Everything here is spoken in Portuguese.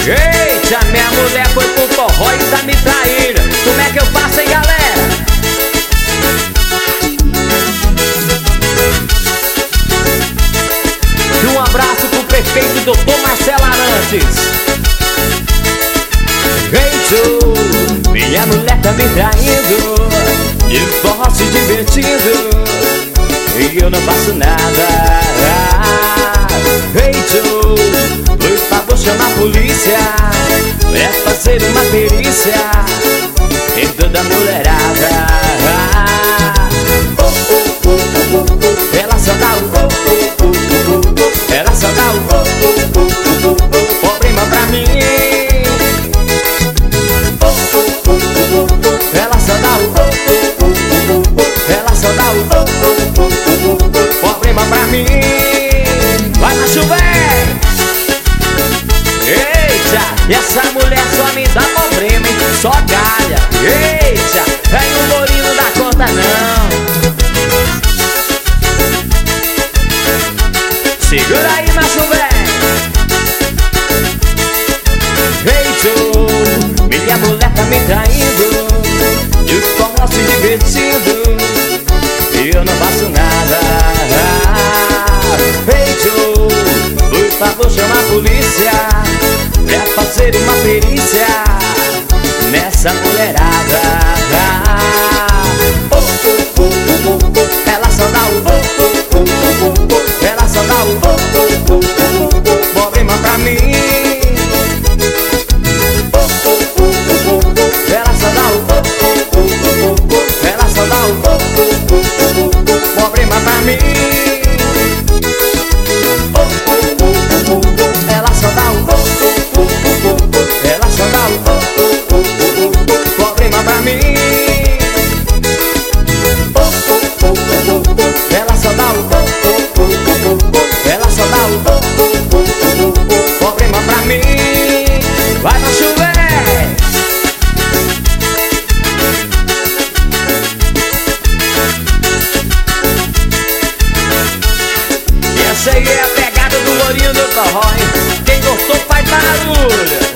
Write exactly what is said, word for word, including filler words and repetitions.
Eita, minha mulher foi pro forró e tá me traindo. Como é que eu faço, hein, galera? E um abraço pro prefeito doutor Marcelo Arantes. Eita, minha mulher tá me traindo, e o forró se divertindo, e eu não faço nada. Eita, por favor, chama a polícia, é fazer uma perícia em toda a mulherada. Oh, oh, oh, oh, oh. Ela só dá o oh, oh, oh, oh. Ela só dá o oh, oh, oh, oh, oh. Problema pra mim. Oh, oh, oh, oh, oh. Ela só dá o oh, oh, oh, oh. Ela só dá o oh, oh, oh, oh. Problema pra mim. Vai na chuva. Eita, e essa mulher só me dá problema, hein? Só galha. Eita, aí o lourinho não dá conta não. Segura aí, macho velho. Eita, minha mulher tá me traindo, e o forró se divertindo, e eu não faço nada. Eita, por favor, chama a polícia, pra fazer uma perícia nessa mulherada. Oh, oh, oh, oh, oh. Ela só dá o oh, oh, oh, oh, oh. Ela só dá o oh, oh, oh, oh, oh. Problema pra mim. Oh, oh, oh, oh, oh. Ela só dá o oh, oh, oh, oh, oh. Ela só dá o oh, oh, oh, oh, oh. Problema pra mim. Oh, oh, oh, oh, oh. Ela só dá o oh, oh, oh, oh. Ela só dá o oh, oh, oh, oh. Problema pra mim. Oh, oh, oh, oh, oh. Ela só dá o oh, oh, oh, oh. Ela só dá o oh, oh, oh, oh. Problema pra mim. Vai pra chover. E essa aí é a pegada do lourinho do forró, hein? Quem gostou faz barulho.